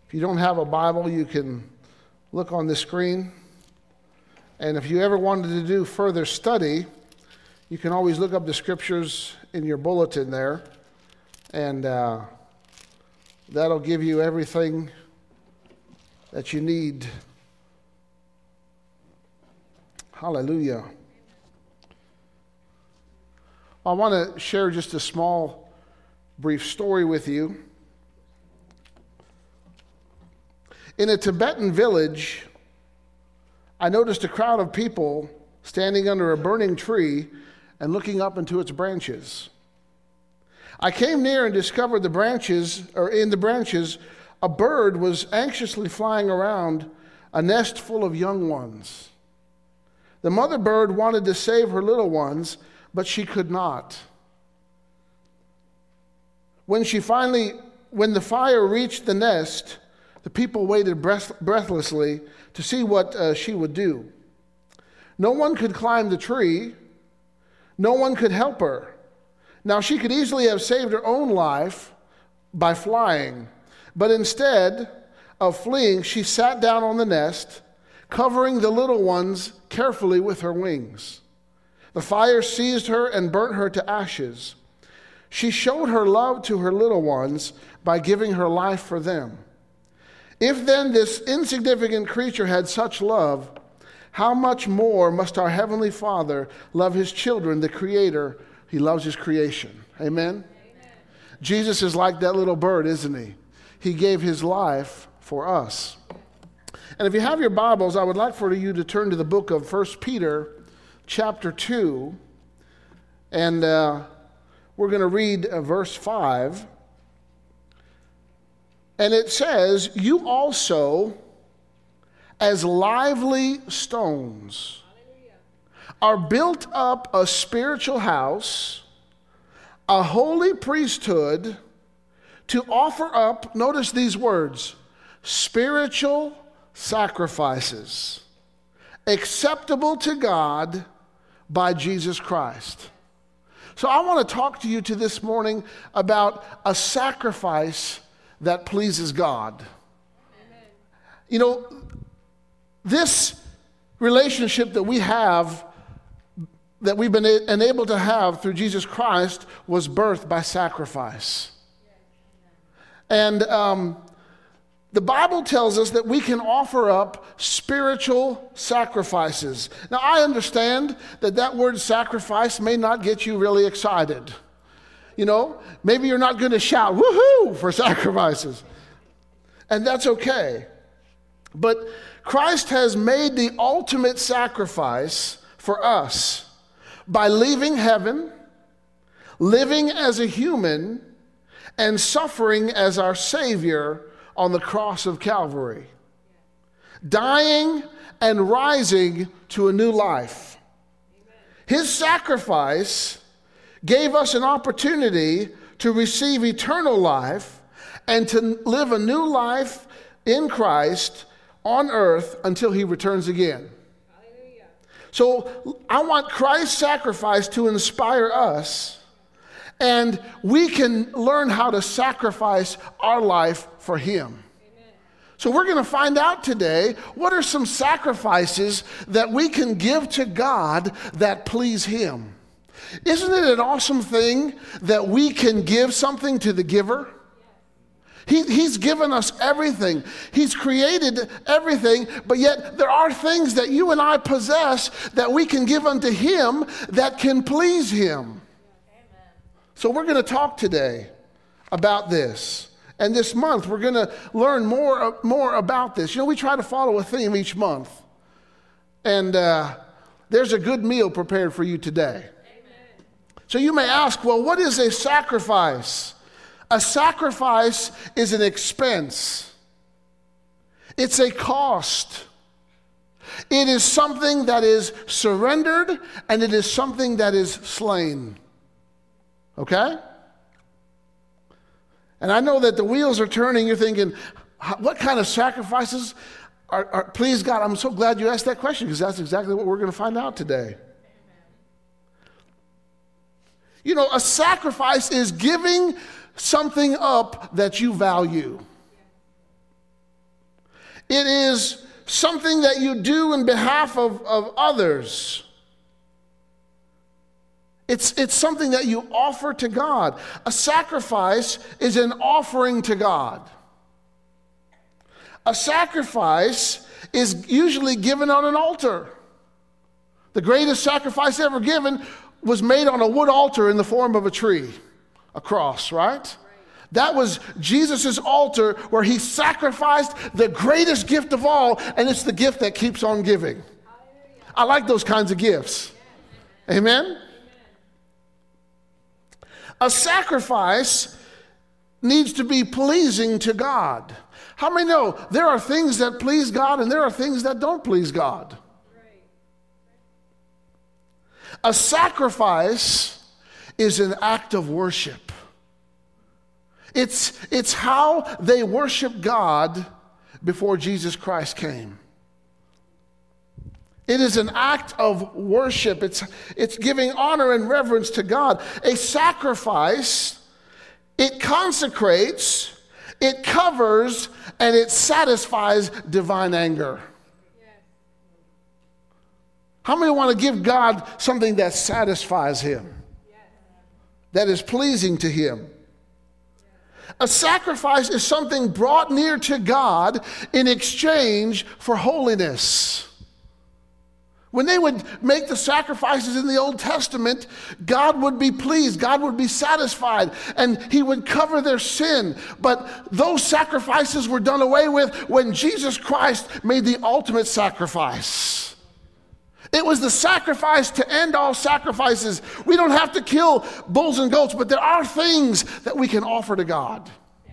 If you don't have a Bible, you can look on the screen. And if you ever wanted to do further study, you can always look up the scriptures in your bulletin there. And that'll give you everything that you need. Hallelujah. I want to share just a small, brief story with you. In a Tibetan village, I noticed a crowd of people standing under a burning tree and looking up into its branches. I came near and discovered in the branches, a bird was anxiously flying around a nest full of young ones. The mother bird wanted to save her little ones, but she could not. When the fire reached the nest, the people waited breathlessly to see what she would do. No one could climb the tree. No one could help her. Now, she could easily have saved her own life by flying, but instead of fleeing, she sat down on the nest, covering the little ones carefully with her wings. The fire seized her and burnt her to ashes. She showed her love to her little ones by giving her life for them. If then this insignificant creature had such love, how much more must our Heavenly Father love His children, the Creator? He loves His creation. Amen? Amen. Jesus is like that little bird, isn't He? He gave His life for us. And if you have your Bibles, I would like for you to turn to the book of 1 Peter chapter 2. And we're going to read verse 5. And it says, "You also, as lively stones, are built up a spiritual house, a holy priesthood, to offer up," notice these words, "spiritual sacrifices, acceptable to God by Jesus Christ." So I want to talk to you this morning about a sacrifice that pleases God. Amen. You know, this relationship that we have, that we've been enabled to have through Jesus Christ, was birthed by sacrifice. And the Bible tells us that we can offer up spiritual sacrifices. Now, I understand that word sacrifice may not get you really excited. You know, maybe you're not going to shout, "Woohoo!" for sacrifices. And that's okay. But Christ has made the ultimate sacrifice for us by leaving heaven, living as a human, and suffering as our Savior on the cross of Calvary, dying and rising to a new life. His sacrifice gave us an opportunity to receive eternal life and to live a new life in Christ on earth until He returns again. Hallelujah. So I want Christ's sacrifice to inspire us, and we can learn how to sacrifice our life for Him. Amen. So we're going to find out today, what are some sacrifices that we can give to God that please Him? Isn't it an awesome thing that we can give something to the giver? He's given us everything. He's created everything, but yet there are things that you and I possess that we can give unto Him that can please Him. Amen. So we're going to talk today about this. And this month we're going to learn more about this. You know, we try to follow a theme each month. And there's a good meal prepared for you today. So you may ask, well, what is a sacrifice? A sacrifice is an expense. It's a cost. It is something that is surrendered, and it is something that is slain. Okay? And I know that the wheels are turning. You're thinking, what kind of sacrifices are please God? I'm so glad you asked that question, because that's exactly what we're going to find out today. You know, a sacrifice is giving something up that you value. It is something that you do in behalf of others. It's something that you offer to God. A sacrifice is an offering to God. A sacrifice is usually given on an altar. The greatest sacrifice ever given was made on a wood altar in the form of a tree, a cross, right? That was Jesus' altar where he sacrificed the greatest gift of all, and it's the gift that keeps on giving. I like those kinds of gifts. Amen? A sacrifice needs to be pleasing to God. How many know there are things that please God and there are things that don't please God? A sacrifice is an act of worship. It's how they worship God before Jesus Christ came. It is an act of worship. It's giving honor and reverence to God. A sacrifice, it consecrates, it covers, and it satisfies divine anger. How many want to give God something that satisfies him? That is pleasing to him? A sacrifice is something brought near to God in exchange for holiness. When they would make the sacrifices in the Old Testament, God would be pleased, God would be satisfied, and he would cover their sin. But those sacrifices were done away with when Jesus Christ made the ultimate sacrifice. It was the sacrifice to end all sacrifices. We don't have to kill bulls and goats, but there are things that we can offer to God.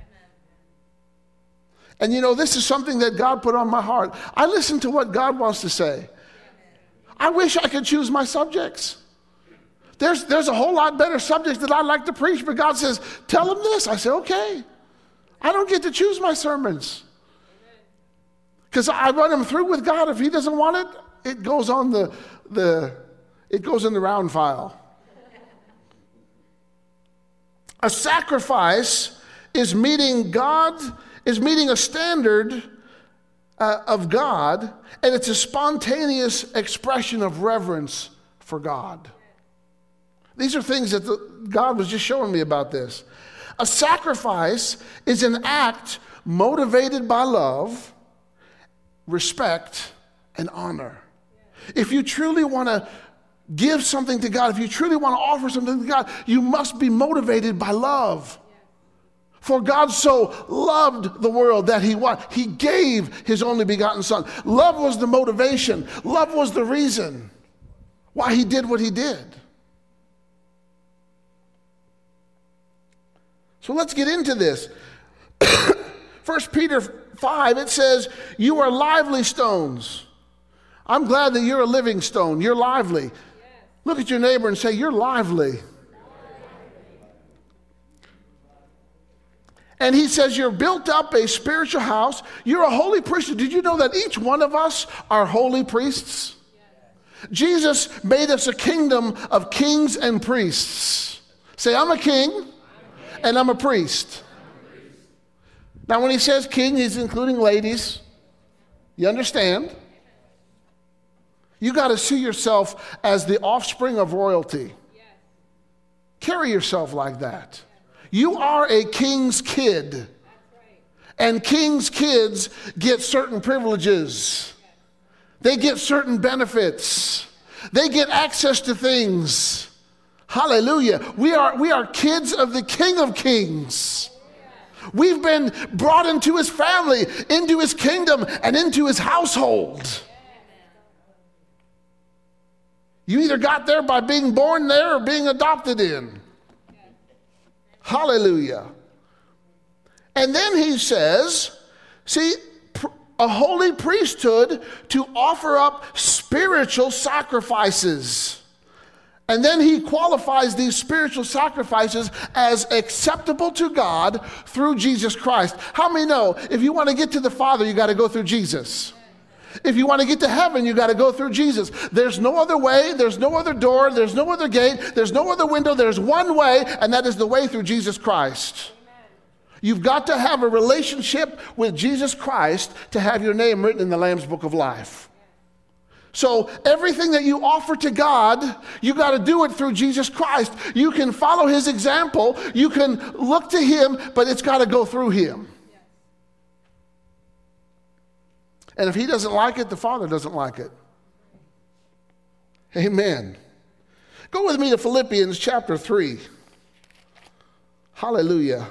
And you know, this is something that God put on my heart. I listen to what God wants to say. I wish I could choose my subjects. There's a whole lot better subjects that I'd like to preach, but God says, tell them this. I say, okay. I don't get to choose my sermons. Because I run them through with God. If he doesn't want it, it goes on it goes in the round file. A sacrifice is meeting a standard of God, and it's a spontaneous expression of reverence for God. These are things that God was just showing me about this. A sacrifice is an act motivated by love, respect, and honor. If you truly want to give something to God, if you truly want to offer something to God, you must be motivated by love. For God so loved the world that he gave his only begotten son. Love was the motivation. Love was the reason why he did what he did. So let's get into this. 1 Peter 5, it says, you are lively stones. I'm glad that you're a living stone. You're lively. Yes. Look at your neighbor and say, you're lively. And he says, you're built up a spiritual house. You're a holy priesthood. Did you know that each one of us are holy priests? Yes. Jesus made us a kingdom of kings and priests. Say, I'm a king and I'm a priest. Now, when he says king, he's including ladies. You understand? You got to see yourself as the offspring of royalty. Yes. Carry yourself like that. You are a king's kid. That's right. And king's kids get certain privileges. Yes. They get certain benefits. They get access to things. Hallelujah. We are kids of the King of Kings. We've been brought into his family, into his kingdom, and into his household. You either got there by being born there or being adopted in. Hallelujah. And then he says, see, a holy priesthood to offer up spiritual sacrifices. And then he qualifies these spiritual sacrifices as acceptable to God through Jesus Christ. How many know if you want to get to the Father, you got to go through Jesus? If you want to get to heaven, you got to go through Jesus. There's no other way. There's no other door. There's no other gate. There's no other window. There's one way, and that is the way through Jesus Christ. Amen. You've got to have a relationship with Jesus Christ to have your name written in the Lamb's Book of Life. So everything that you offer to God, you got to do it through Jesus Christ. You can follow his example. You can look to him, but it's got to go through him. And if he doesn't like it, the Father doesn't like it. Amen. Go with me to Philippians chapter 3. Hallelujah.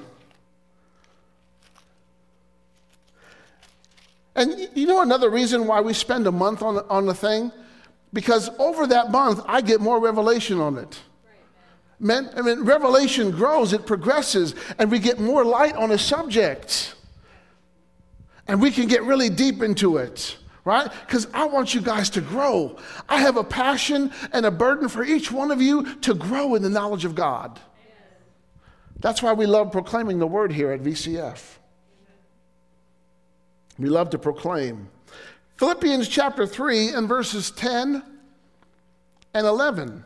And you know another reason why we spend a month on the thing? Because over that month, I get more revelation on it. Revelation grows, it progresses, and we get more light on a subject. And we can get really deep into it, right? Because I want you guys to grow. I have a passion and a burden for each one of you to grow in the knowledge of God. That's why we love proclaiming the word here at VCF. We love to proclaim. Philippians chapter 3 and verses 10 and 11.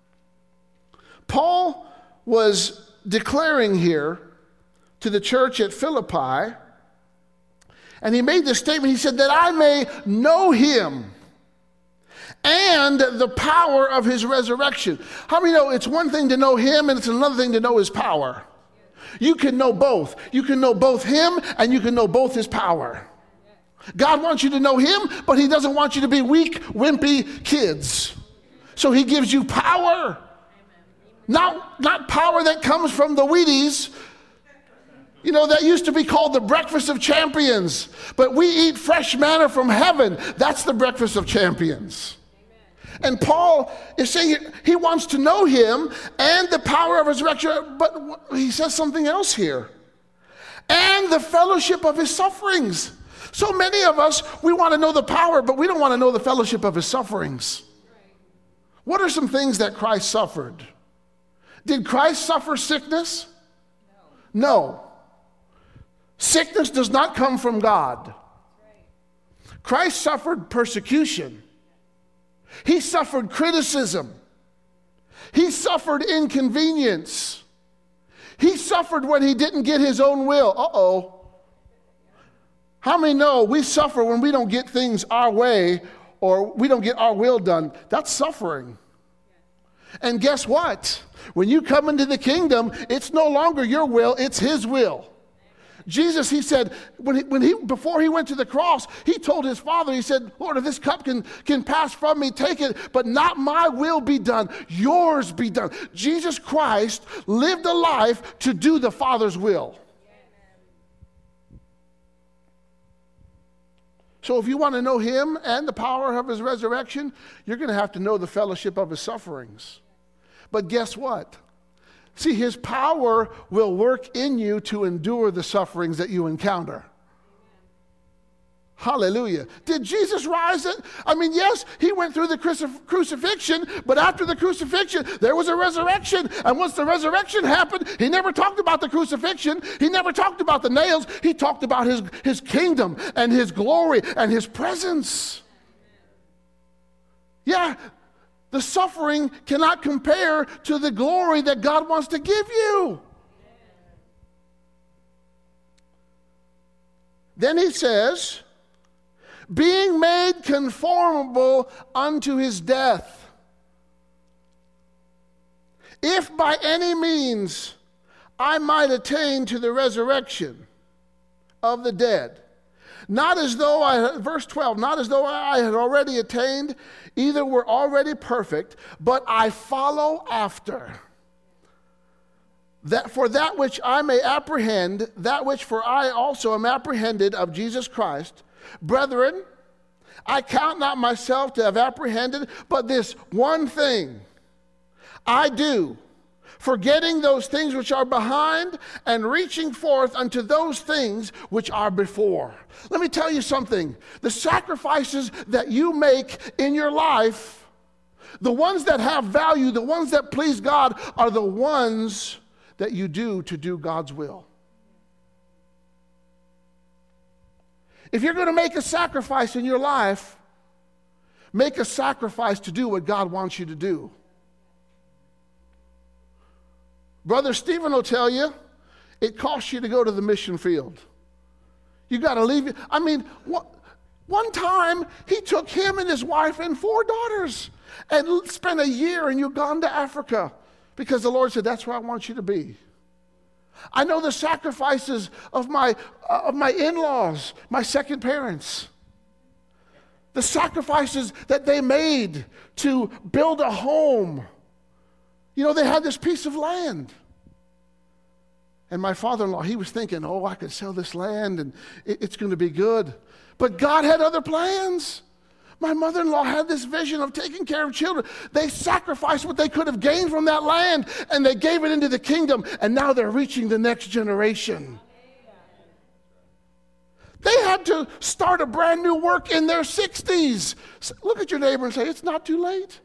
Paul was declaring here to the church at Philippi, and he made this statement. He said, that I may know him and the power of his resurrection. How many know it's one thing to know him and it's another thing to know his power? You can know both. You can know both him and you can know both his power. God wants you to know him, but he doesn't want you to be weak, wimpy kids. So he gives you power. Not power that comes from the Wheaties. You know, that used to be called the breakfast of champions. But we eat fresh manna from heaven. That's the breakfast of champions. And Paul is saying he wants to know him and the power of his resurrection. But he says something else here. And the fellowship of his sufferings. So many of us, we want to know the power, but we don't want to know the fellowship of his sufferings. What are some things that Christ suffered? Did Christ suffer sickness? No. Sickness does not come from God. Christ suffered persecution. He suffered criticism. He suffered inconvenience. He suffered when he didn't get his own will. Uh-oh. How many know we suffer when we don't get things our way or we don't get our will done? That's suffering. And guess what? When you come into the kingdom, it's no longer your will, it's his will. Jesus, he said, before he went to the cross, he told his Father, he said, Lord, if this cup can pass from me, take it, but not my will be done, yours be done. Jesus Christ lived a life to do the Father's will. So if you want to know him and the power of his resurrection, you're going to have to know the fellowship of his sufferings. But guess what? See, his power will work in you to endure the sufferings that you encounter. Hallelujah. Did Jesus rise? Yes, he went through the crucifixion, but after the crucifixion, there was a resurrection. And once the resurrection happened, he never talked about the crucifixion. He never talked about the nails. He talked about his kingdom and his glory and his presence. Yeah. The suffering cannot compare to the glory that God wants to give you. Then he says, being made conformable unto his death, if by any means I might attain to the resurrection of the dead. Not as though verse 12, not as though I had already attained, either were already perfect, but I follow after. That for that which I may apprehend, that which for I also am apprehended of Jesus Christ. Brethren, I count not myself to have apprehended, but this one thing I do, forgetting those things which are behind and reaching forth unto those things which are before. Let me tell you something. The sacrifices that you make in your life, the ones that have value, the ones that please God, are the ones that you do to do God's will. If you're going to make a sacrifice in your life, make a sacrifice to do what God wants you to do. Brother Stephen will tell you, It costs you to go to the mission field. You got to leave. I mean, one time he took him and his wife and 4 daughters and spent a year in Uganda, Africa, because the Lord said, that's where I want you to be. I know the sacrifices of my in-laws, my second parents. The sacrifices that they made to build a home. You know, they had this piece of land. And my father-in-law, he was thinking, oh, I could sell this land and it's going to be good. But God had other plans. My mother-in-law had this vision of taking care of children. They sacrificed what they could have gained from that land, and they gave it into the kingdom, and now they're reaching the next generation. They had to start a brand new work in their 60s. Look at your neighbor and say, it's not too late.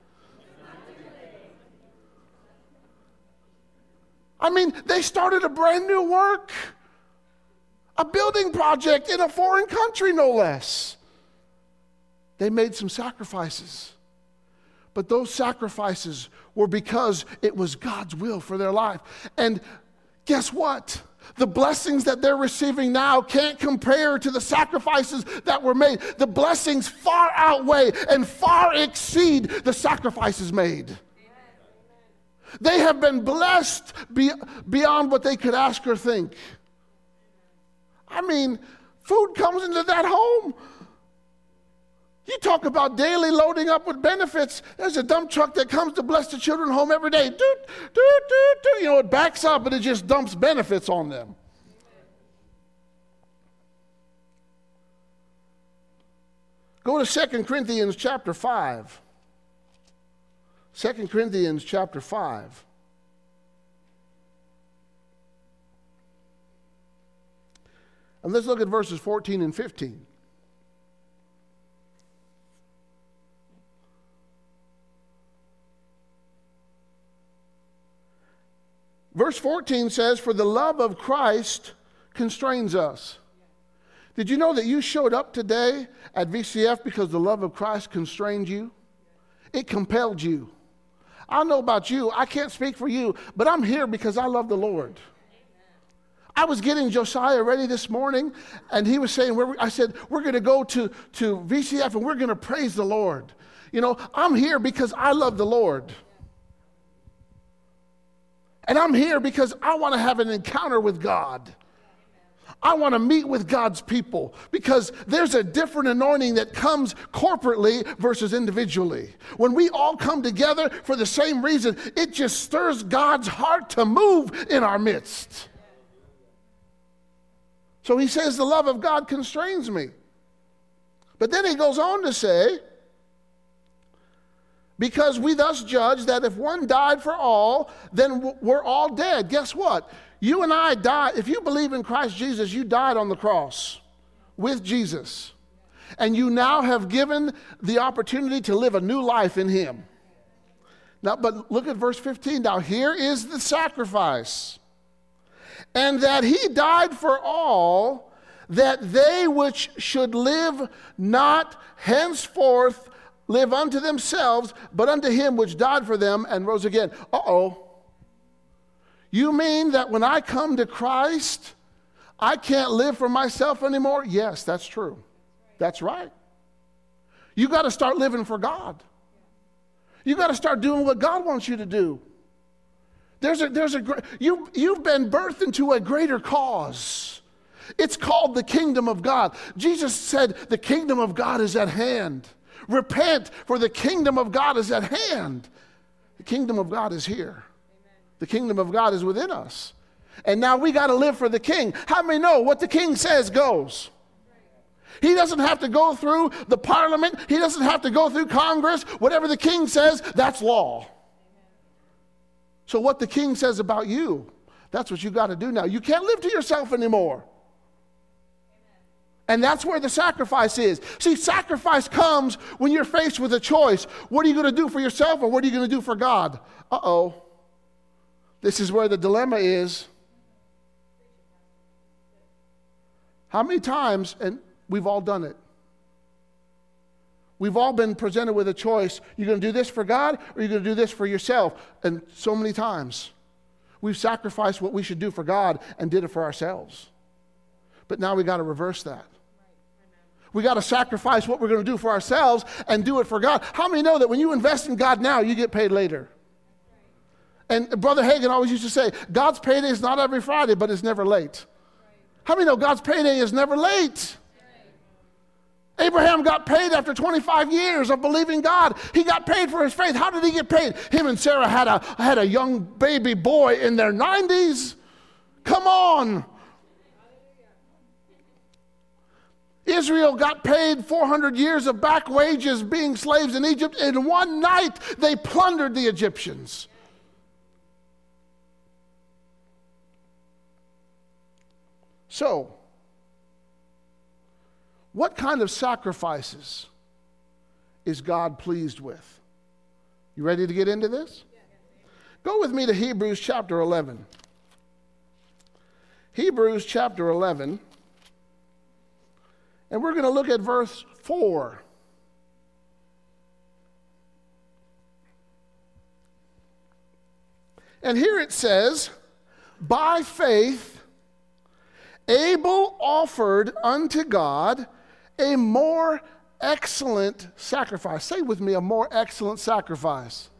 I mean, they started a brand new work, a building project in a foreign country, no less. They made some sacrifices. But those sacrifices were because it was God's will for their life. And guess what? The blessings that they're receiving now can't compare to the sacrifices that were made. The blessings far outweigh and far exceed the sacrifices made. They have been blessed beyond what they could ask or think. I mean, food comes into that home. You talk about daily loading up with benefits. There's a dump truck that comes to bless the children home every day. Doot, doot, doot, doot. You know, it backs up and it just dumps benefits on them. Go to 2 Corinthians chapter 5. 2 Corinthians chapter 5. And let's look at verses 14 and 15. Verse 14 says, for the love of Christ constrains us. Did you know that you showed up today at VCF because the love of Christ constrained you? It compelled you. I don't know about you. I can't speak for you, but I'm here because I love the Lord. I was getting Josiah ready this morning, and he was saying, I said, we're going to go to VCF and we're going to praise the Lord. You know, I'm here because I love the Lord. And I'm here because I want to have an encounter with God. I want to meet with God's people because there's a different anointing that comes corporately versus individually. When we all come together for the same reason, it just stirs God's heart to move in our midst. So he says the love of God constrains me. But then he goes on to say, because we thus judge that if one died for all, then we're all dead. Guess what? You and I died. If you believe in Christ Jesus, you died on the cross with Jesus. And you now have given the opportunity to live a new life in him. Now, but look at verse 15. Now, here is the sacrifice. And that he died for all, that they which should live not henceforth live unto themselves, but unto him which died for them and rose again. Uh-oh. You mean that when I come to Christ, I can't live for myself anymore? Yes, that's true. That's right. You got to start living for God. You got to start doing what God wants you to do. You've been birthed into a greater cause. It's called the kingdom of God. Jesus said the kingdom of God is at hand. Repent, for the kingdom of God is at hand. The kingdom of God is here. Amen. The kingdom of God is within us. And now we got to live for the king. How many know what the king says goes? He doesn't have to go through the parliament. He doesn't have to go through Congress. Whatever the king says, that's law. Amen. So what the king says about you, that's what you got to do now. You can't live to yourself anymore. And that's where the sacrifice is. See, sacrifice comes when you're faced with a choice. What are you going to do for yourself or what are you going to do for God? Uh-oh. This is where the dilemma is. How many times, and we've all done it. We've all been presented with a choice. You're going to do this for God or you're going to do this for yourself. And so many times We've sacrificed what we should do for God and did it for ourselves. But now we got to reverse that. We got to sacrifice what we're going to do for ourselves and do it for God. How many know that when you invest in God now, you get paid later? And Brother Hagin always used to say, God's payday is not every Friday, but it's never late. How many know God's payday is never late? Abraham got paid after 25 years of believing God. He got paid for his faith. How did he get paid? Him and Sarah had a young baby boy in their 90s. Come on. Israel got paid 400 years of back wages being slaves in Egypt. In one night, they plundered the Egyptians. So, what kind of sacrifices is God pleased with? You ready to get into this? Go with me to Hebrews chapter 11. Hebrews chapter 11. And we're going to look at verse 4. And here it says, by faith, Abel offered unto God a more excellent sacrifice. Say with me, a more excellent sacrifice.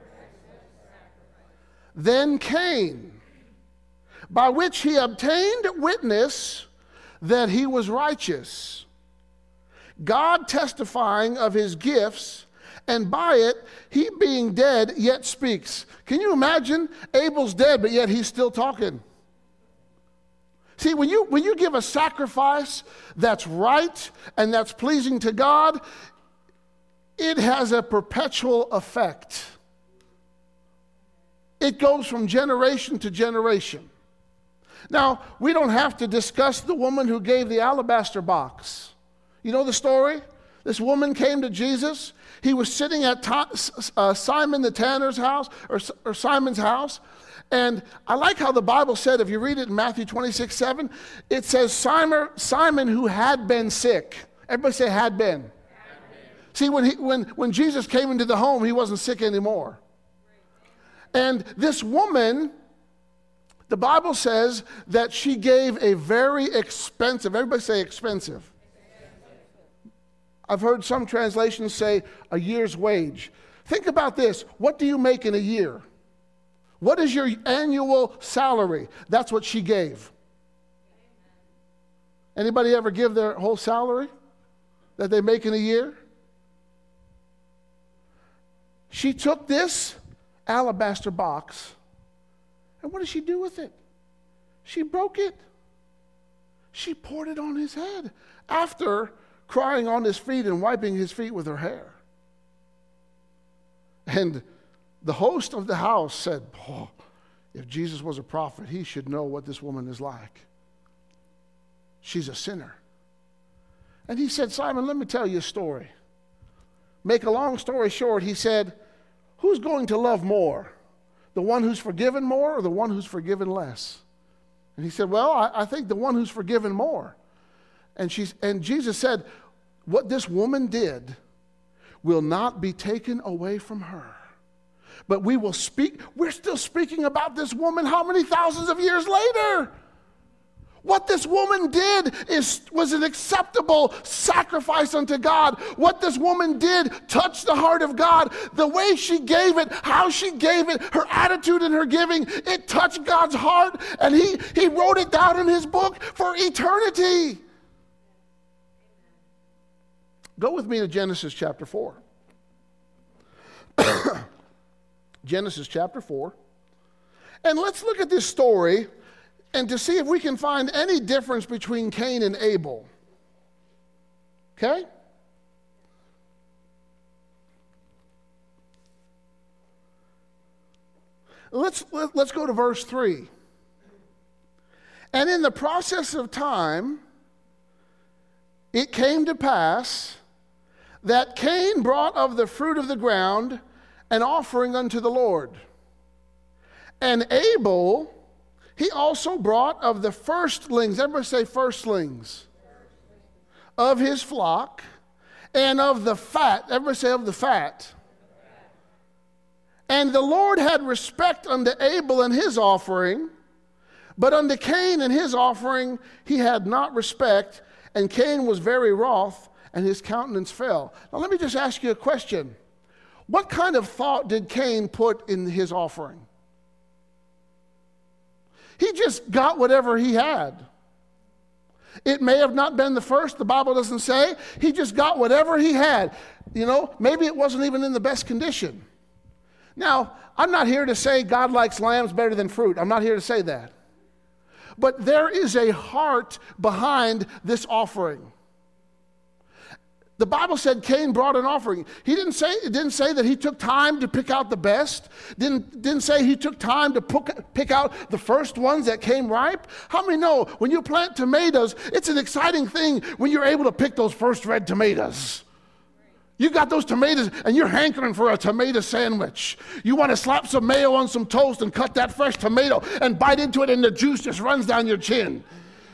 Than Cain, by which he obtained witness that he was righteous, God testifying of his gifts, and by it he being dead yet speaks. Can you imagine? Abel's dead, but yet he's still talking. See, when you give a sacrifice that's right and that's pleasing to God, it has a perpetual effect. It goes from generation to generation. Now, we don't have to discuss the woman who gave the alabaster box. You know the story? This woman came to Jesus. He was sitting at Simon the tanner's house, or Simon's house. And I like how the Bible said, if you read it in Matthew 26:7, it says Simon who had been sick. Everybody say had been. See, when Jesus came into the home, he wasn't sick anymore. And this woman, the Bible says that she gave a very expensive, everybody say expensive. I've heard some translations say a year's wage. Think about this. What do you make in a year? What is your annual salary? That's what she gave. Anybody ever give their whole salary that they make in a year? She took this alabaster box, and what did she do with it? She broke it. She poured it on his head after crying on his feet and wiping his feet with her hair. And the host of the house said, oh, if Jesus was a prophet, he should know what this woman is like. She's a sinner. And he said, Simon, let me tell you a story. Make a long story short, he said, who's going to love more? The one who's forgiven more or the one who's forgiven less? And he said, well, I think the one who's forgiven more. And Jesus said, what this woman did will not be taken away from her. But we will speak. We're still speaking about this woman how many thousands of years later? What this woman did was an acceptable sacrifice unto God. What this woman did touched the heart of God. The way she gave it, how she gave it, her attitude in her giving, it touched God's heart. And he wrote it down in his book for eternity. Go with me to Genesis chapter 4. Genesis chapter 4. And let's look at this story and to see if we can find any difference between Cain and Abel. Okay? Let's go to verse 3. And in the process of time, it came to pass that Cain brought of the fruit of the ground an offering unto the Lord. And Abel, he also brought of the firstlings, everybody say firstlings, of his flock, and of the fat, everybody say of the fat. And the Lord had respect unto Abel and his offering, but unto Cain and his offering he had not respect, and Cain was very wroth, and his countenance fell. Now let me just ask you a question. What kind of thought did Cain put in his offering? He just got whatever he had. It may have not been the first, the Bible doesn't say. He just got whatever he had. You know, maybe it wasn't even in the best condition. Now, I'm not here to say God likes lambs better than fruit. I'm not here to say that. But there is a heart behind this offering. The Bible said Cain brought an offering. It didn't say that he took time to pick out the best. Didn't say he took time to pick out the first ones that came ripe. How many know when you plant tomatoes, it's an exciting thing when you're able to pick those first red tomatoes. You got those tomatoes and you're hankering for a tomato sandwich. You want to slap some mayo on some toast and cut that fresh tomato and bite into it and the juice just runs down your chin.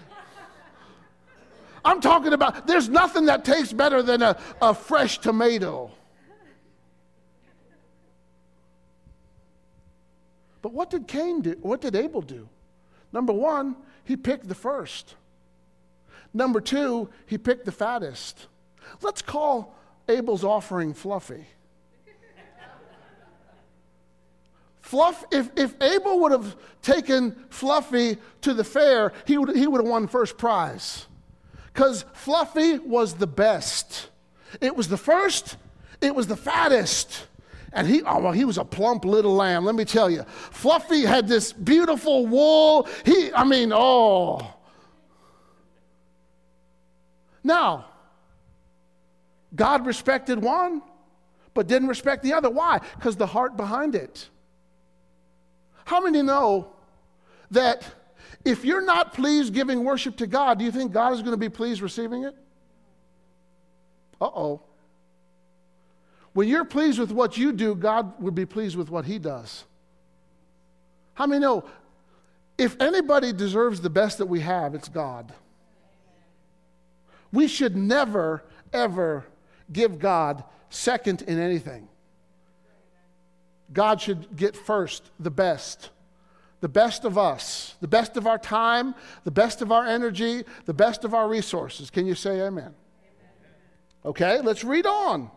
I'm talking about, there's nothing that tastes better than a fresh tomato. But what did Cain do? What did Abel do? Number one, he picked the first. Number two, he picked the fattest. Let's call Abel's offering fluffy. If Abel would have taken Fluffy to the fair, he would have won first prize. Because Fluffy was the best. It was the first, it was the fattest. And he was a plump little lamb, let me tell you. Fluffy had this beautiful wool. Now, God respected one, but didn't respect the other. Why? Because the heart behind it. How many know that if you're not pleased giving worship to God, do you think God is going to be pleased receiving it? Uh-oh. When you're pleased with what you do, God would be pleased with what he does. How many know if anybody deserves the best that we have, it's God. We should never, ever give God second in anything. God should get first, the best of us, the best of our time, the best of our energy, the best of our resources. Can you say amen? Okay, let's read on.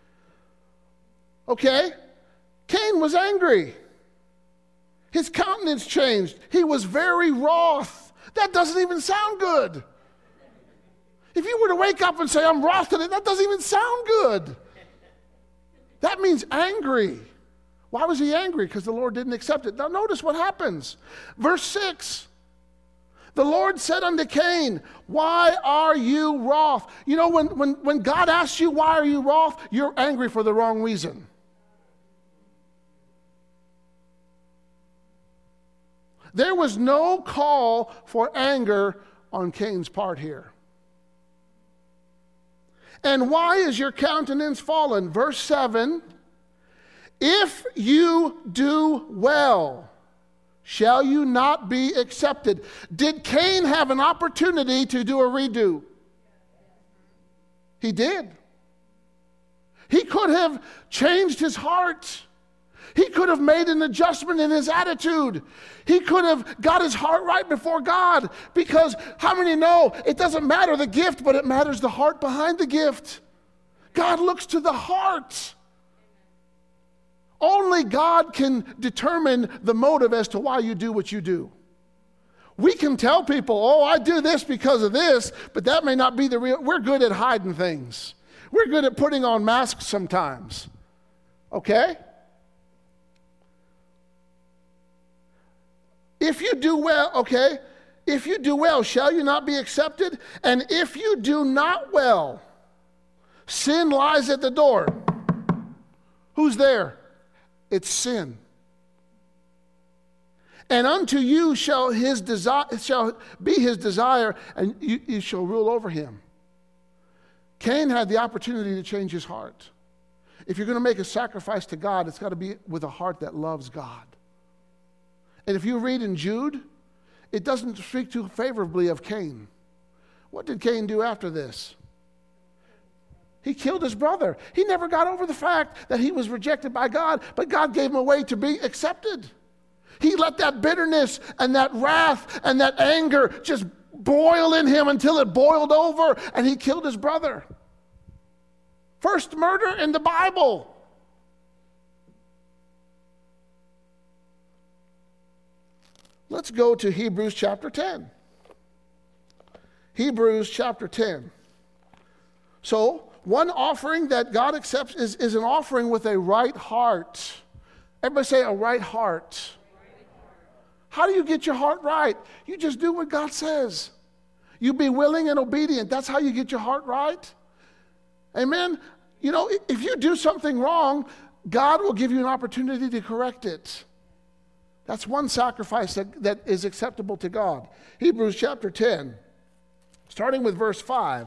Okay, Cain was angry. His countenance changed. He was very wroth. That doesn't even sound good. If you were to wake up and say, I'm wroth today, that doesn't even sound good. That means angry. Why was he angry? Because the Lord didn't accept it. Now notice what happens. Verse 6. The Lord said unto Cain, why are you wroth? You know, when God asks you, why are you wroth? You're angry for the wrong reason. There was no call for anger on Cain's part here. And why is your countenance fallen? Verse 7, if you do well, shall you not be accepted? Did Cain have an opportunity to do a redo? He did. He could have changed his heart. He could have made an adjustment in his attitude. He could have got his heart right before God. Because how many know it doesn't matter the gift, but it matters the heart behind the gift. God looks to the heart. Only God can determine the motive as to why you do what you do. We can tell people, oh, I do this because of this, but that may not be the real. We're good at hiding things. We're good at putting on masks sometimes. Okay? If you do well, okay, if you do well, shall you not be accepted? And if you do not well, sin lies at the door. Who's there? It's sin. And unto you shall be his desire, and you shall rule over him. Cain had the opportunity to change his heart. If you're going to make a sacrifice to God, it's got to be with a heart that loves God. And if you read in Jude, it doesn't speak too favorably of Cain. What did Cain do after this? He killed his brother. He never got over the fact that he was rejected by God, but God gave him a way to be accepted. He let that bitterness and that wrath and that anger just boil in him until it boiled over, and he killed his brother. First murder in the Bible. Let's go to Hebrews chapter 10. Hebrews chapter 10. So, one offering that God accepts is an offering with a right heart. Everybody say a right heart. How do you get your heart right? You just do what God says. You be willing and obedient. That's how you get your heart right. Amen? You know, if you do something wrong, God will give you an opportunity to correct it. That's one sacrifice that is acceptable to God. Hebrews chapter 10, starting with verse 5.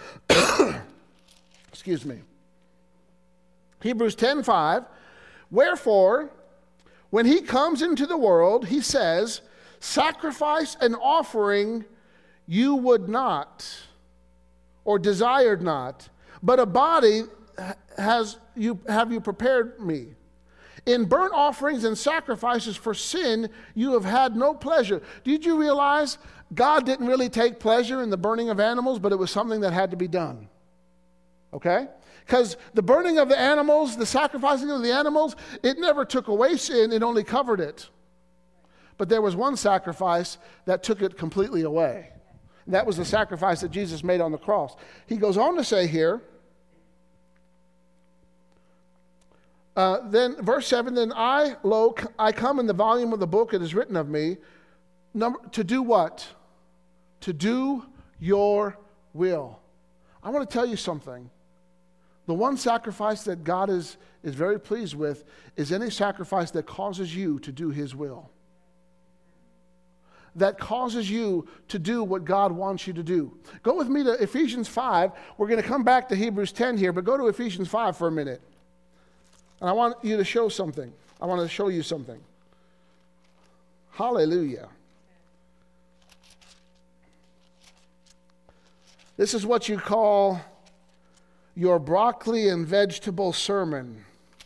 Excuse me. Hebrews 10:5. Wherefore, when he comes into the world, he says, sacrifice and offering you would not, or desired not, but a body have you prepared me. In burnt offerings and sacrifices for sin, you have had no pleasure. Did you realize God didn't really take pleasure in the burning of animals, but it was something that had to be done? Okay? Because the burning of the animals, the sacrificing of the animals, it never took away sin, it only covered it. But there was one sacrifice that took it completely away. And that was the sacrifice that Jesus made on the cross. He goes on to say here, then verse 7, then I come in the volume of the book, it is written of me, to do what? To do your will. I want to tell you something. The one sacrifice that God is very pleased with is any sacrifice that causes you to do his will. That causes you to do what God wants you to do. Go with me to Ephesians 5. We're going to come back to Hebrews 10 here, but go to Ephesians 5 for a minute. And I want you to show something. I want to show you something. Hallelujah. This is what you call your broccoli and vegetable sermon.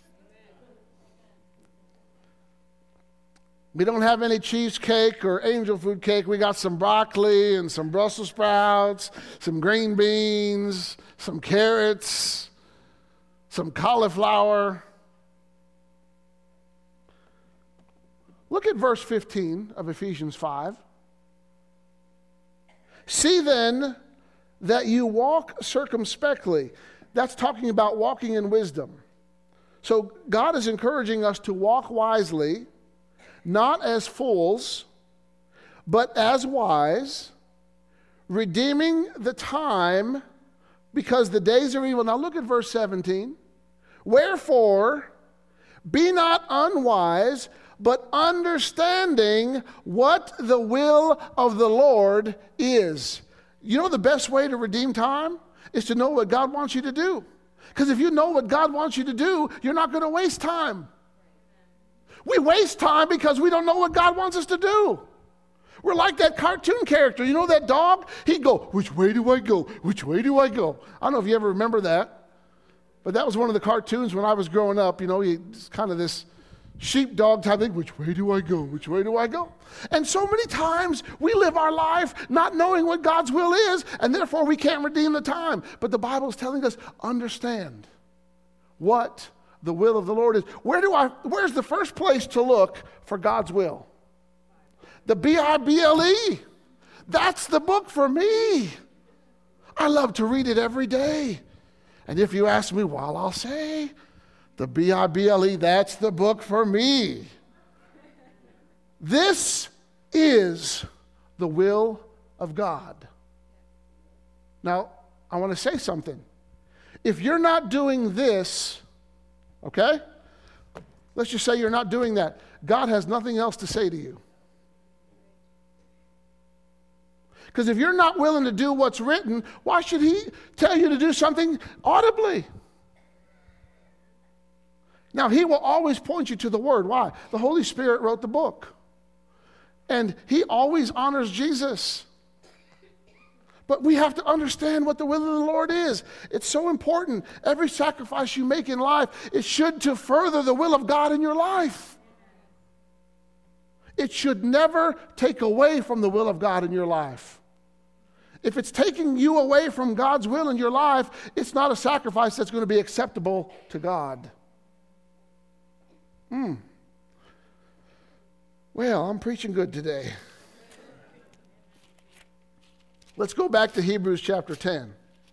We don't have any cheesecake or angel food cake. We got some broccoli and some Brussels sprouts, some green beans, some carrots, some cauliflower. Look at verse 15 of Ephesians 5. See then that you walk circumspectly. That's talking about walking in wisdom. So God is encouraging us to walk wisely, not as fools, but as wise, redeeming the time because the days are evil. Now look at verse 17. Wherefore, be not unwise, but understanding what the will of the Lord is. You know the best way to redeem time is to know what God wants you to do. Because if you know what God wants you to do, you're not going to waste time. We waste time because we don't know what God wants us to do. We're like that cartoon character. You know that dog? He'd go, which way do I go? Which way do I go? I don't know if you ever remember that. But that was one of the cartoons when I was growing up. You know, it's kind of this sheepdog type thing. Which way do I go? Which way do I go? And so many times we live our life not knowing what God's will is, and therefore we can't redeem the time. But the Bible is telling us, understand what the will of the Lord is. Where's the first place to look for God's will? The Bible. That's the book for me. I love to read it every day. And if you ask me, well, I'll say, the Bible, that's the book for me. This is the will of God. Now, I want to say something. If you're not doing this, okay? Let's just say you're not doing that. God has nothing else to say to you. Because if you're not willing to do what's written, why should he tell you to do something audibly? Now, he will always point you to the Word. Why? The Holy Spirit wrote the book. And he always honors Jesus. But we have to understand what the will of the Lord is. It's so important. Every sacrifice you make in life, it should to further the will of God in your life. It should never take away from the will of God in your life. If it's taking you away from God's will in your life, it's not a sacrifice that's going to be acceptable to God. Well, I'm preaching good today. Let's go back to Hebrews chapter 10.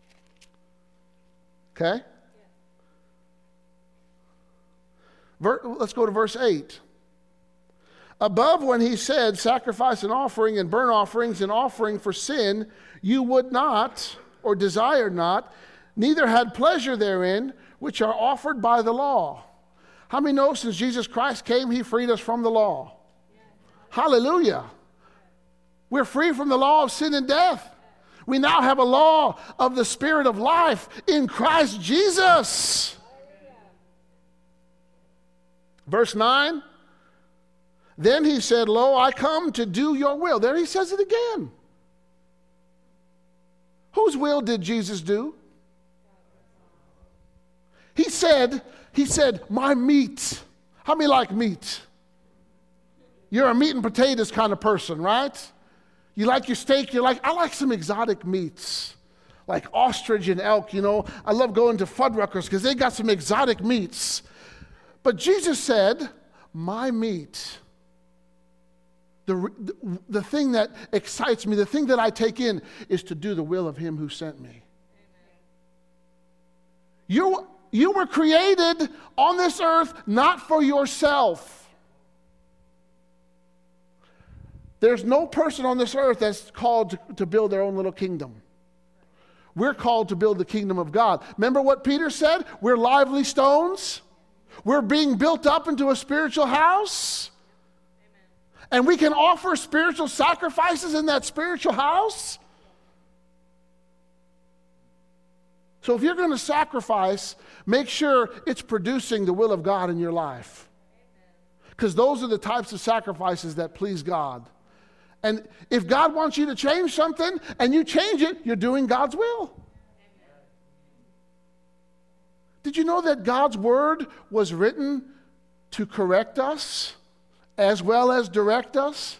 Okay? Let's go to verse 8. Above, when he said, sacrifice and offering and burnt offerings and offering for sin, you would not, or desired not, neither had pleasure therein, which are offered by the law. How many know since Jesus Christ came, he freed us from the law? Hallelujah. We're free from the law of sin and death. We now have a law of the Spirit of life in Christ Jesus. Verse 9. Then he said, lo, I come to do your will. There he says it again. Whose will did Jesus do? He said, my meat. How many like meat? You're a meat and potatoes kind of person, right? You like your steak, I like some exotic meats, like ostrich and elk, I love going to Fuddruckers because they got some exotic meats. But Jesus said, my meat, the thing that excites me, the thing that I take in is to do the will of him who sent me. Amen. You were created on this earth not for yourself. There's no person on this earth that's called to build their own little kingdom. We're called to build the kingdom of God. Remember what Peter said? We're lively stones. We're being built up into a spiritual house. Amen. And we can offer spiritual sacrifices in that spiritual house. So if you're going to sacrifice, make sure it's producing the will of God in your life. Because those are the types of sacrifices that please God. And if God wants you to change something and you change it, you're doing God's will. Amen. Did you know that God's word was written to correct us as well as direct us?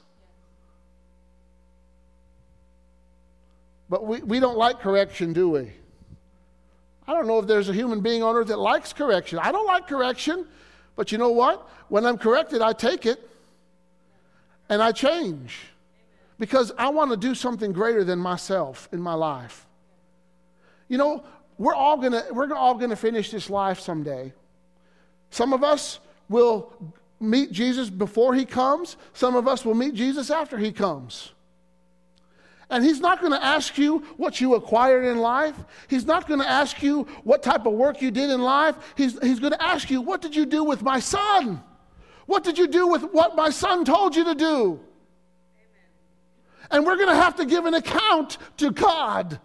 But we don't like correction, do we? I don't know if there's a human being on earth that likes correction. I don't like correction, but you know what? When I'm corrected, I take it and I change. Because I want to do something greater than myself in my life. We're all gonna finish this life someday. Some of us will meet Jesus before he comes. Some of us will meet Jesus after he comes. And he's not going to ask you what you acquired in life. He's not going to ask you what type of work you did in life. He's going to ask you, what did you do with my son? What did you do with what my son told you to do? And we're going to have to give an account to God.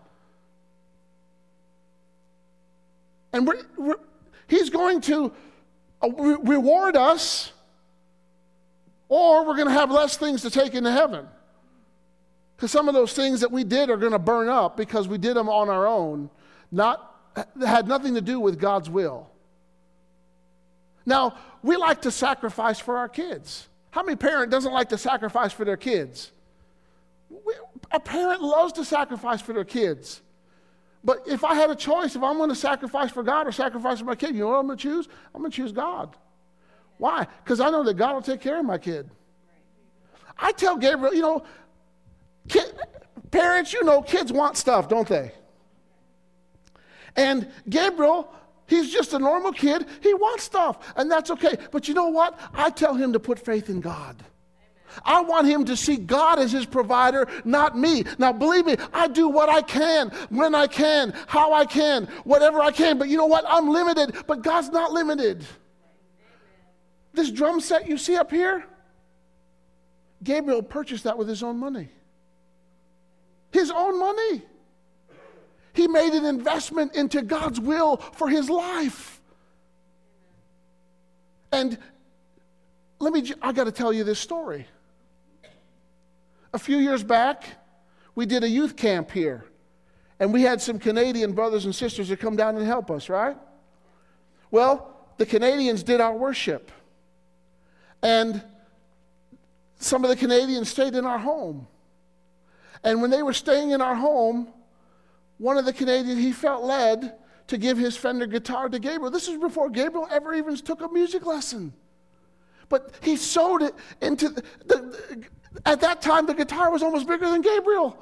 And he's going to reward us, or we're going to have less things to take into heaven. Because some of those things that we did are going to burn up because we did them on our own, had nothing to do with God's will. Now, we like to sacrifice for our kids. How many parent doesn't like to sacrifice for their kids? A parent loves to sacrifice for their kids. But if I had a choice, if I'm going to sacrifice for God or sacrifice for my kid, you know what I'm going to choose? I'm going to choose God. Why? Because I know that God will take care of my kid. I tell Gabriel, parents, kids want stuff, don't they? And Gabriel, he's just a normal kid. He wants stuff, and that's okay. But you know what? I tell him to put faith in God. I want him to see God as his provider, not me. Now, believe me, I do what I can, when I can, how I can, whatever I can. But you know what? I'm limited, but God's not limited. This drum set you see up here, Gabriel purchased that with his own money. His own money. He made an investment into God's will for his life. And I got to tell you this story. A few years back, we did a youth camp here. And we had some Canadian brothers and sisters that come down and help us, right? Well, the Canadians did our worship. And some of the Canadians stayed in our home. And when they were staying in our home, one of the Canadians, he felt led to give his Fender guitar to Gabriel. This is before Gabriel ever even took a music lesson. But he sewed it into at that time, the guitar was almost bigger than Gabriel.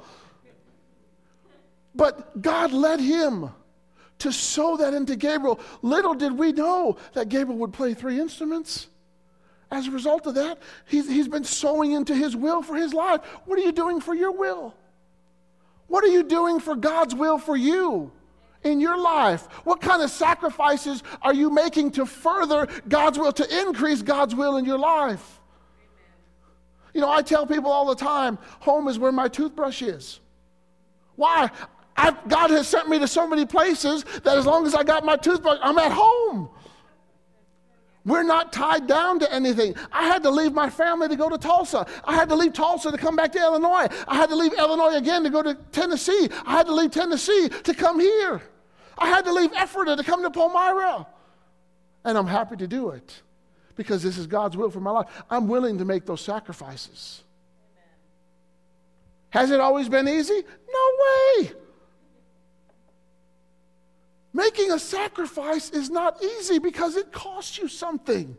But God led him to sew that into Gabriel. Little did we know that Gabriel would play 3 instruments. As a result of that, he's been sowing into his will for his life. What are you doing for your will? What are you doing for God's will for you in your life? What kind of sacrifices are you making to further God's will, to increase God's will in your life? You know, I tell people all the time, home is where my toothbrush is. Why? God has sent me to so many places that as long as I got my toothbrush, I'm at home. We're not tied down to anything. I had to leave my family to go to Tulsa. I had to leave Tulsa to come back to Illinois. I had to leave Illinois again to go to Tennessee. I had to leave Tennessee to come here. I had to leave Ephrata to come to Palmyra. And I'm happy to do it because this is God's will for my life. I'm willing to make those sacrifices. Amen. Has it always been easy? No way. Making a sacrifice is not easy because it costs you something.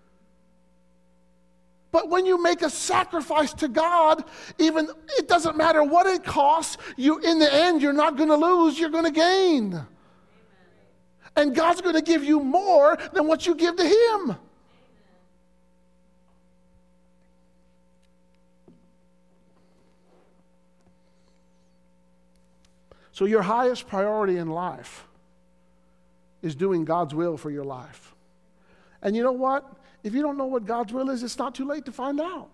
But when you make a sacrifice to God, even it doesn't matter what it costs, you in the end you're not going to lose, you're going to gain. Amen. And God's going to give you more than what you give to him. Amen. So your highest priority in life is doing God's will for your life. And you know what? If you don't know what God's will is, it's not too late to find out.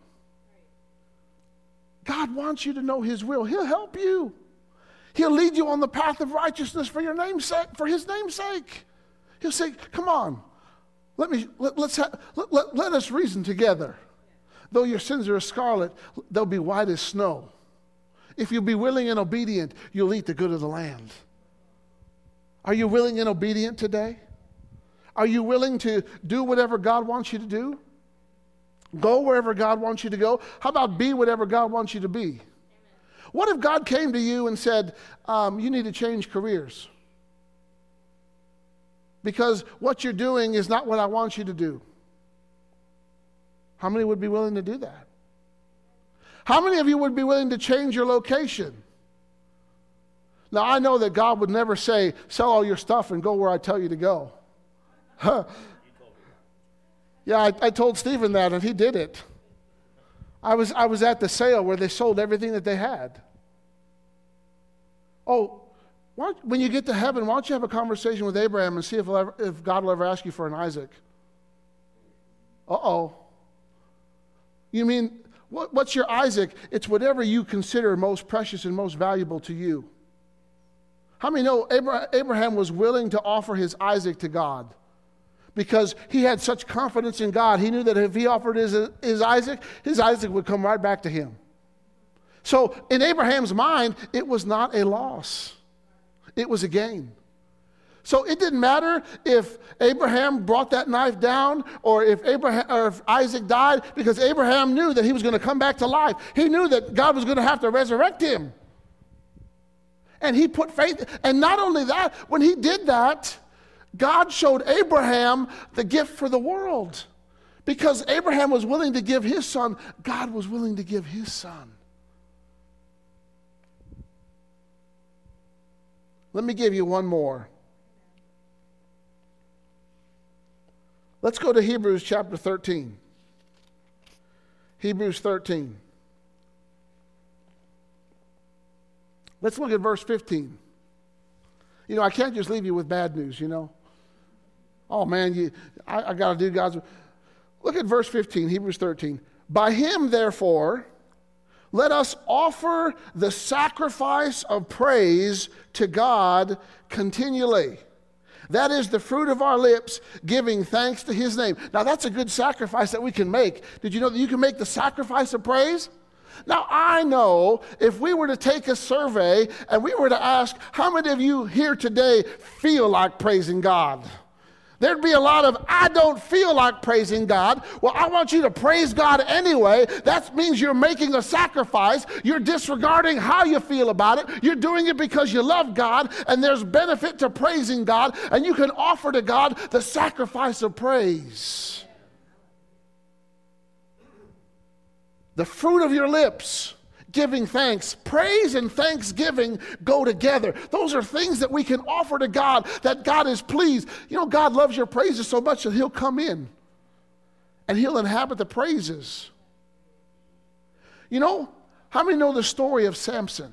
God wants you to know his will. He'll help you. He'll lead you on the path of righteousness for your name's sake, for his name's sake. He'll say, come on, let us reason together. Though your sins are as scarlet, they'll be white as snow. If you'll be willing and obedient, you'll eat the good of the land. Are you willing and obedient today? Are you willing to do whatever God wants you to do? Go wherever God wants you to go? How about be whatever God wants you to be? Amen. What if God came to you and said, you need to change careers? Because what you're doing is not what I want you to do. How many would be willing to do that? How many of you would be willing to change your location? Now, I know that God would never say, sell all your stuff and go where I tell you to go. Yeah, I told Stephen that, and he did it. I was at the sale where they sold everything that they had. Oh, when you get to heaven, why don't you have a conversation with Abraham and see if God will ever ask you for an Isaac? Uh-oh. You mean, what's your Isaac? It's whatever you consider most precious and most valuable to you. How many know Abraham was willing to offer his Isaac to God? Because he had such confidence in God. He knew that if he offered his Isaac would come right back to him. So in Abraham's mind, it was not a loss. It was a gain. So it didn't matter if Abraham brought that knife down or if Isaac died, because Abraham knew that he was going to come back to life. He knew that God was going to have to resurrect him. And he put faith, and not only that, when he did that, God showed Abraham the gift for the world. Because Abraham was willing to give his son, God was willing to give his son. Let me give you one more. Let's go to Hebrews chapter 13. Hebrews 13. Let's look at verse 15. You know, I can't just leave you with bad news, you know. Oh, man, I got to do God's will. Look at verse 15, Hebrews 13. By him, therefore, let us offer the sacrifice of praise to God continually. That is the fruit of our lips, giving thanks to his name. Now, that's a good sacrifice that we can make. Did you know that you can make the sacrifice of praise? Now, I know if we were to take a survey and we were to ask, how many of you here today feel like praising God? There'd be a lot of, I don't feel like praising God. Well, I want you to praise God anyway. That means you're making a sacrifice. You're disregarding how you feel about it. You're doing it because you love God, and there's benefit to praising God, and you can offer to God the sacrifice of praise. The fruit of your lips, giving thanks. Praise and thanksgiving go together. Those are things that we can offer to God, that God is pleased. You know, God loves your praises so much that he'll come in and he'll inhabit the praises. You know, how many know the story of Samson?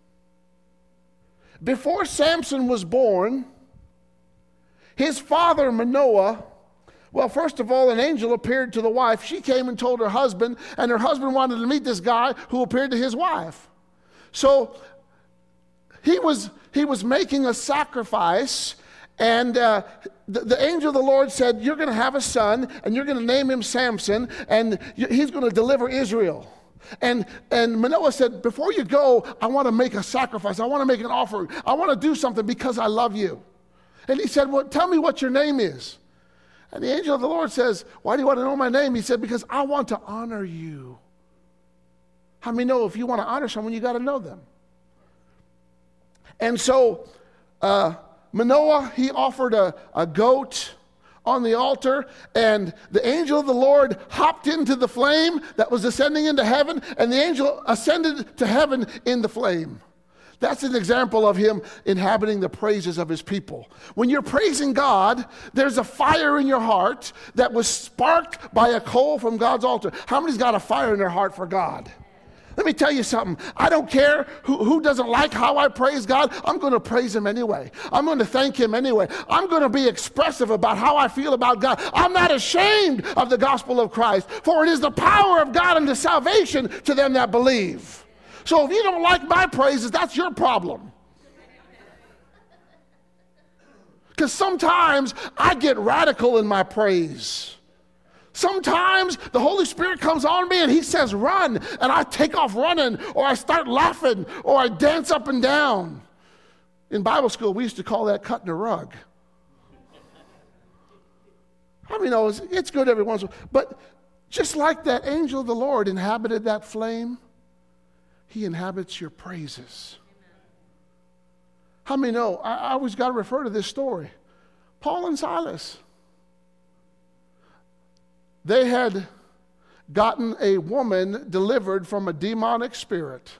Before Samson was born, his father Manoah, well, first of all, an angel appeared to the wife. She came and told her husband, and her husband wanted to meet this guy who appeared to his wife. So he was making a sacrifice, and the angel of the Lord said, you're going to have a son, and you're going to name him Samson, and he's going to deliver Israel. And Manoah said, before you go, I want to make a sacrifice. I want to make an offering. I want to do something because I love you. And he said, well, tell me what your name is. And the angel of the Lord says, why do you want to know my name? He said, because I want to honor you. How many know if you want to honor someone, you got to know them? And so Manoah, he offered a goat on the altar, and the angel of the Lord hopped into the flame that was ascending into heaven, and the angel ascended to heaven in the flame. That's an example of him inhabiting the praises of his people. When you're praising God, there's a fire in your heart that was sparked by a coal from God's altar. How many's got a fire in their heart for God? Let me tell you something. I don't care who doesn't like how I praise God. I'm going to praise him anyway. I'm going to thank him anyway. I'm going to be expressive about how I feel about God. I'm not ashamed of the gospel of Christ, for it is the power of God unto salvation to them that believe. So if you don't like my praises, that's your problem. Because sometimes I get radical in my praise. Sometimes the Holy Spirit comes on me and he says, run, and I take off running, or I start laughing, or I dance up and down. In Bible school, we used to call that cutting a rug. I mean, it's good every once in a while. But just like that angel of the Lord inhabited that flame, he inhabits your praises. How many know? I always got to refer to this story. Paul and Silas. They had gotten a woman delivered from a demonic spirit.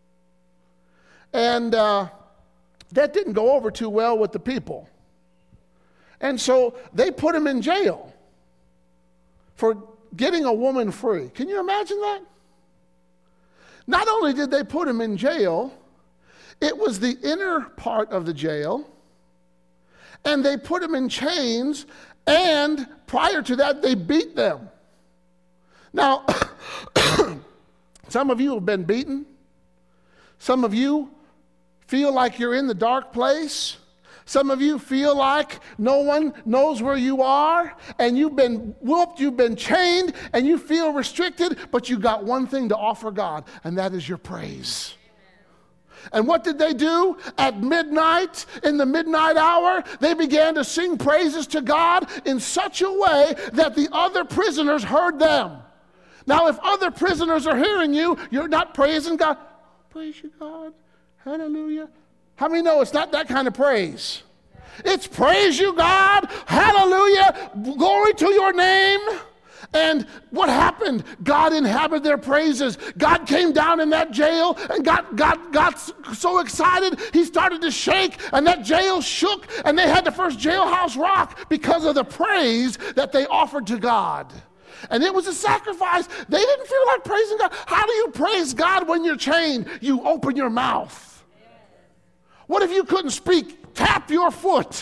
And that didn't go over too well with the people. And so they put him in jail for getting a woman free. Can you imagine that? Not only did they put him in jail, it was the inner part of the jail, and they put him in chains, and prior to that, they beat them. Now, some of you have been beaten. Some of you feel like you're in the dark place. Some of you feel like no one knows where you are, and you've been whooped, you've been chained, and you feel restricted, but you got one thing to offer God, and that is your praise. And what did they do? At midnight, in the midnight hour, they began to sing praises to God in such a way that the other prisoners heard them. Now, if other prisoners are hearing you, you're not praising God. Praise you, God. Hallelujah. How many know it's not that kind of praise? It's praise you, God. Hallelujah. Glory to your name. And what happened? God inhabited their praises. God came down in that jail and got so excited, he started to shake, and that jail shook, and they had the first jailhouse rock because of the praise that they offered to God. And it was a sacrifice. They didn't feel like praising God. How do you praise God when you're chained? You open your mouth. What if you couldn't speak? Tap your foot.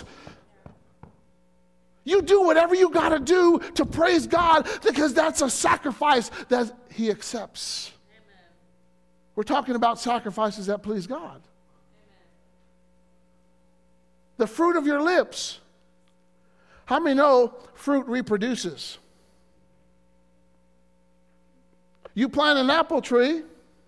You do whatever you got to do to praise God, because that's a sacrifice that he accepts. Amen. We're talking about sacrifices that please God. Amen. The fruit of your lips. How many know fruit reproduces? You plant an apple tree,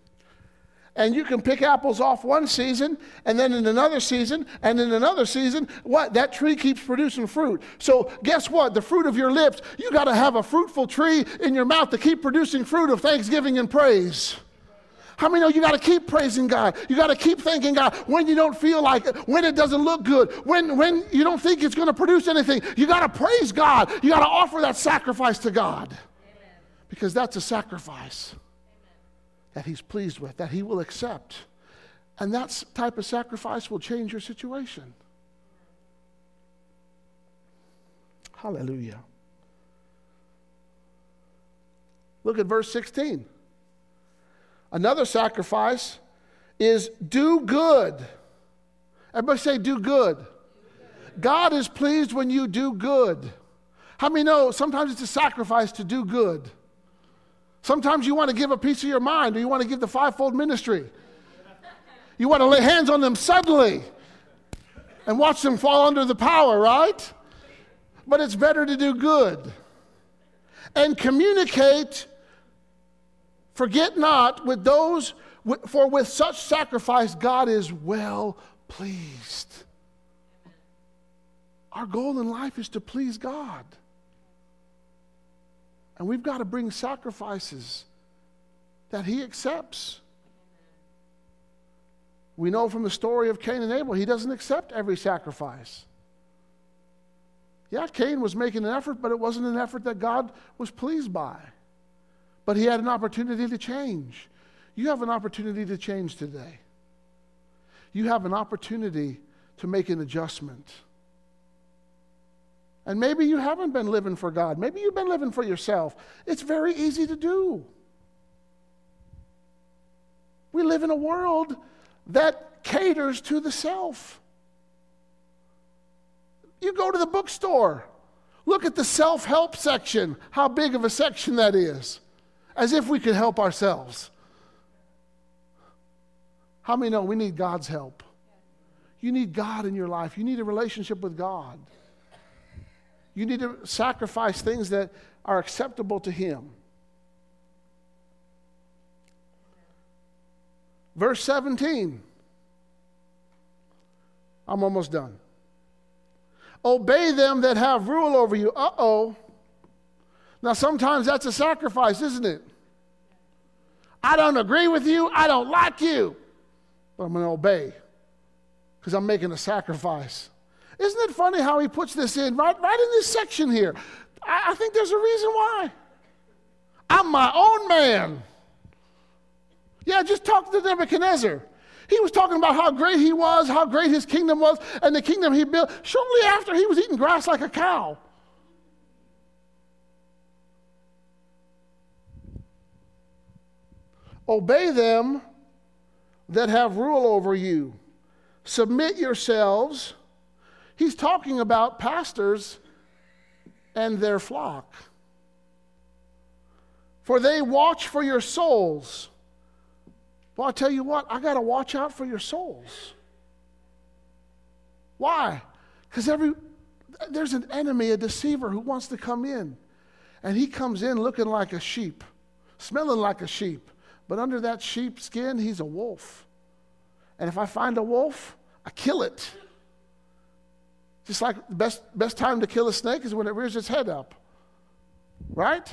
And you can pick apples off one season, and then in another season, and in another season, what? That tree keeps producing fruit. So guess what? The fruit of your lips, you got to have a fruitful tree in your mouth to keep producing fruit of thanksgiving and praise. How many know you got to keep praising God? You got to keep thanking God when you don't feel like it, when it doesn't look good, when you don't think it's going to produce anything. You got to praise God. You got to offer that sacrifice to God. Amen. Because that's a sacrifice. Amen. That he's pleased with, that he will accept. And that type of sacrifice will change your situation. Hallelujah. Look at verse 16. Another sacrifice is do good. Everybody say do good. God is pleased when you do good. How many know sometimes it's a sacrifice to do good? Sometimes you want to give a piece of your mind, or you want to give the fivefold ministry. You want to lay hands on them suddenly and watch them fall under the power, right? But it's better to do good. And communicate, forget not, with those, for with such sacrifice God is well pleased. Our goal in life is to please God. And we've got to bring sacrifices that he accepts. We know from the story of Cain and Abel, he doesn't accept every sacrifice. Yeah, Cain was making an effort, but it wasn't an effort that God was pleased by. But he had an opportunity to change. You have an opportunity to change today. You have an opportunity to make an adjustment. And maybe you haven't been living for God. Maybe you've been living for yourself. It's very easy to do. We live in a world that caters to the self. You go to the bookstore. Look at the self-help section. How big of a section that is. As if we could help ourselves. How many know we need God's help? You need God in your life. You need a relationship with God. You need to sacrifice things that are acceptable to him. Verse 17. I'm almost done. Obey them that have rule over you. Uh-oh. Now sometimes that's a sacrifice, isn't it? I don't agree with you. I don't like you. But I'm going to obey because I'm making a sacrifice. Isn't it funny how he puts this in right in this section here? I think there's a reason why. I'm my own man. Yeah, just talk to Nebuchadnezzar. He was talking about how great he was, how great his kingdom was, and the kingdom he built. Shortly after, he was eating grass like a cow. Obey them that have rule over you. Submit yourselves. He's talking about pastors and their flock. For they watch for your souls. Well, I tell you what, I got to watch out for your souls. Why? Because there's an enemy, a deceiver who wants to come in. And he comes in looking like a sheep, smelling like a sheep. But under that sheep skin, he's a wolf. And if I find a wolf, I kill it. Just like the best time to kill a snake is when it rears its head up. Right?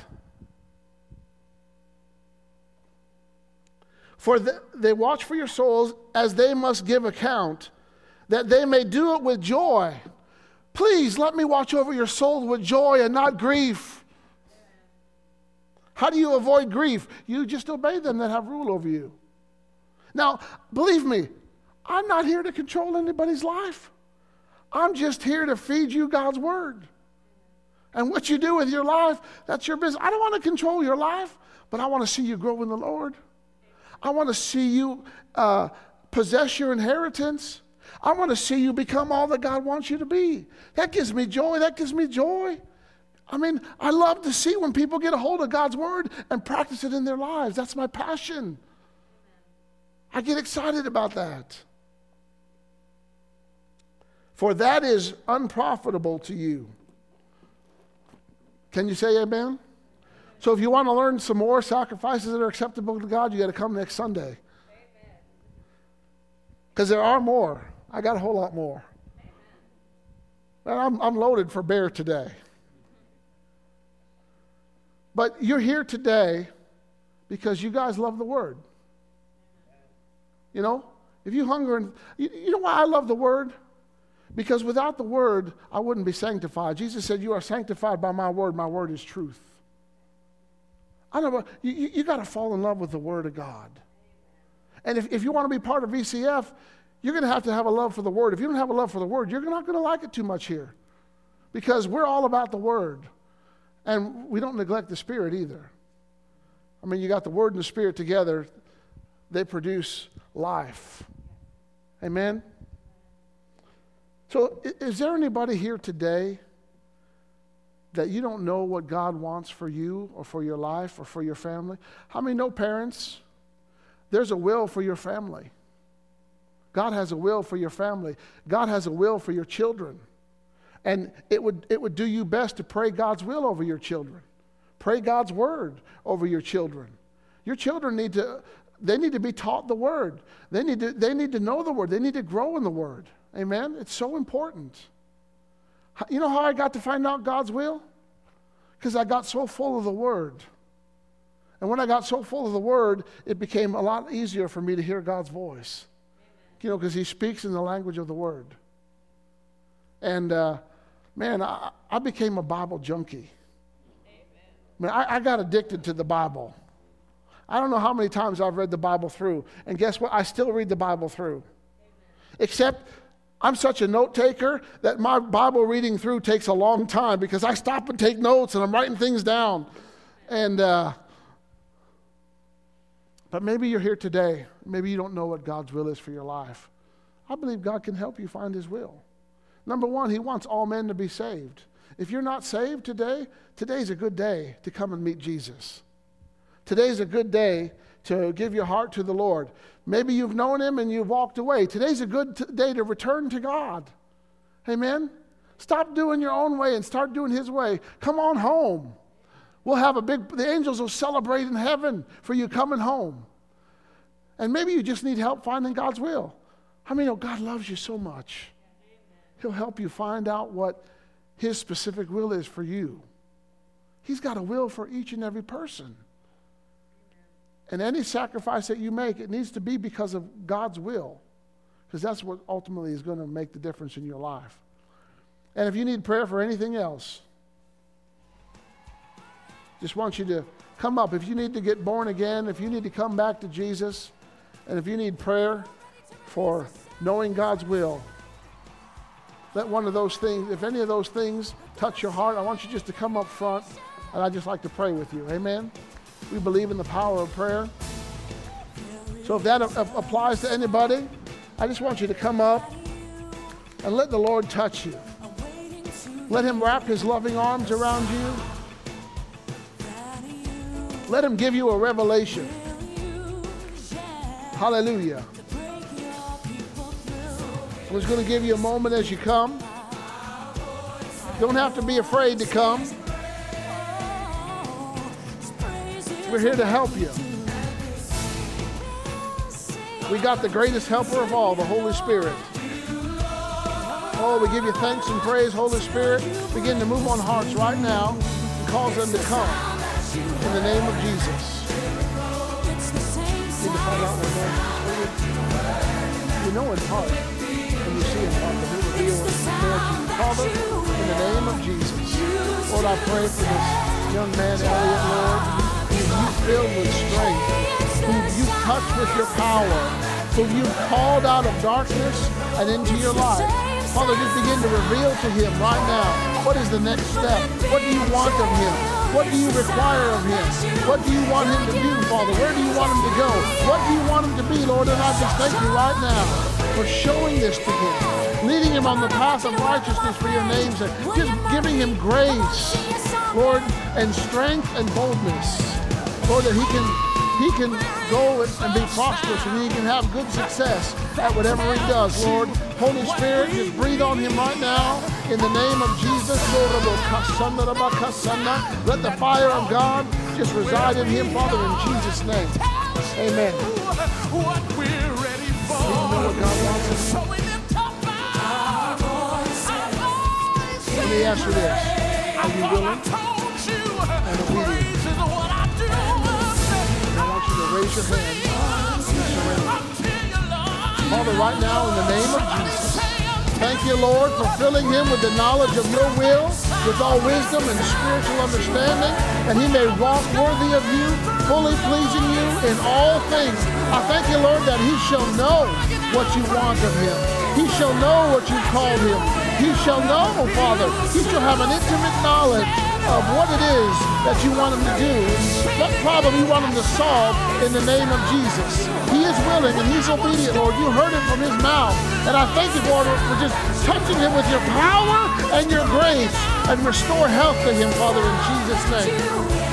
For they watch for your souls as they must give account, that they may do it with joy. Please let me watch over your soul with joy and not grief. How do you avoid grief? You just obey them that have rule over you. Now, believe me, I'm not here to control anybody's life. I'm just here to feed you God's word. And what you do with your life, that's your business. I don't want to control your life, but I want to see you grow in the Lord. I want to see you possess your inheritance. I want to see you become all that God wants you to be. That gives me joy. That gives me joy. I mean, I love to see when people get a hold of God's word and practice it in their lives. That's my passion. I get excited about that. For that is unprofitable to you. Can you say amen? So if you want to learn some more sacrifices that are acceptable to God, you got to come next Sunday. Amen. Because there are more. I got a whole lot more. And I'm loaded for bear today. But you're here today because you guys love the Word. You know, if you hunger and you know why I love the Word? Because without the Word, I wouldn't be sanctified. Jesus said, "You are sanctified by my Word. My Word is truth." I don't know. You got to fall in love with the Word of God. And if you want to be part of VCF, you're going to have a love for the Word. If you don't have a love for the Word, you're not going to like it too much here. Because we're all about the Word. And we don't neglect the Spirit either. I mean, you got the Word and the Spirit together. They produce life. Amen? So is there anybody here today that you don't know what God wants for you or for your life or for your family? How many know, parents? There's a will for your family. God has a will for your family. God has a will for your children. And it would do you best to pray God's will over your children. Pray God's word over your children. Your children need to be taught the word. They need to know the word. They need to grow in the word. Amen? It's so important. You know how I got to find out God's will? Because I got so full of the word. And when I got so full of the word, it became a lot easier for me to hear God's voice. You know, because he speaks in the language of the word. And, man, I became a Bible junkie. Man, I got addicted to the Bible. I don't know how many times I've read the Bible through. And guess what? I still read the Bible through. Except I'm such a note taker that my Bible reading through takes a long time because I stop and take notes and I'm writing things down. And, but maybe you're here today. Maybe you don't know what God's will is for your life. I believe God can help you find his will. Number one, he wants all men to be saved. If you're not saved today, today's a good day to come and meet Jesus. Today's a good day to give your heart to the Lord. Maybe you've known him and you've walked away. Today's a good day to return to God. Amen? Stop doing your own way and start doing his way. Come on home. We'll have the angels will celebrate in heaven for you coming home. And maybe you just need help finding God's will. I mean, God loves you so much. He'll help you find out what his specific will is for you. He's got a will for each and every person. And any sacrifice that you make, it needs to be because of God's will. Because that's what ultimately is going to make the difference in your life. And if you need prayer for anything else, just want you to come up. If you need to get born again, if you need to come back to Jesus, and if you need prayer for knowing God's will, let one of those things, if any of those things touch your heart, I want you just to come up front, and I'd just like to pray with you. Amen? We believe in the power of prayer. So if that applies to anybody, I just want you to come up and let the Lord touch you. Let him wrap his loving arms around you. Let him give you a revelation. Hallelujah. I'm just going to give you a moment as you come. Don't have to be afraid to come. We're here to help you. We got the greatest helper of all, the Holy Spirit. Oh, we give you thanks and praise, Holy Spirit. Begin to move on hearts right now and cause them to come in the name of Jesus. Need to find out what you know in part, and you see in part, but he'll reveal more to you. Father, in the name of Jesus, Lord, I pray for this young man, Elliot, Lord, whom you filled with strength, whom you touched with your power, whom you called out of darkness and into your light. Father, just begin to reveal to him right now, what is the next step? What do you want of him? What do you require of him? What do you want him to do, Father? Where do you want him to go? What do you want him to be, Lord? And I just thank you right now for showing this to him, leading him on the path of righteousness for your name's sake, just giving him grace, Lord, and strength and boldness, Lord, that he can go and be prosperous and he can have good success at whatever he does, Lord. Holy Spirit, just breathe on him right now in the name of Jesus. Let the fire of God just reside in him, Father, in Jesus' name. Amen. what God wants us to do. Let me ask you this. Are you willing and obedient? I want you to raise your hand and surrender. Father, right now, in the name of Jesus, thank you, Lord, for filling him with the knowledge of your will, with all wisdom and spiritual understanding, and he may walk worthy of you, fully pleasing you in all things. I thank you, Lord, that he shall know what you want of him. He shall know what you called him. He shall know, Father, he shall have an intimate knowledge of what it is that you want him to do, what problem you want him to solve in the name of Jesus. He is willing and he's obedient, Lord. You heard it from his mouth. And I thank you, Lord, for just touching him with your power and your grace and restore health to him, Father, in Jesus' name.